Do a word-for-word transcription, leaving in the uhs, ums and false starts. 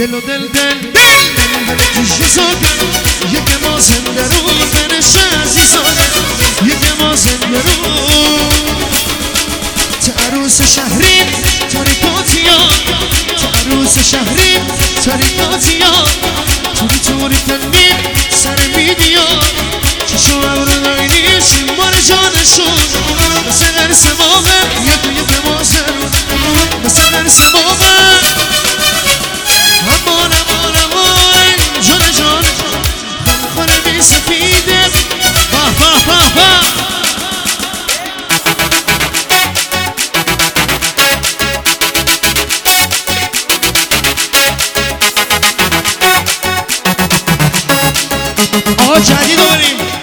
دل و دل دل هلکی شزاده یک ما زنده رو بنشه عزیزانه یک ما زنده رو عروس شهری تاریکاتیا عروس شهری تاریکاتیا توری توری تنی سر میدیا چشو ابرو داینی شمار جانشون مثل در سبابه یک یک مازرون مثل در سبابه امان امان امان جان جان خانه بی سفیده باه باه باه باه آقا جدید رو بریم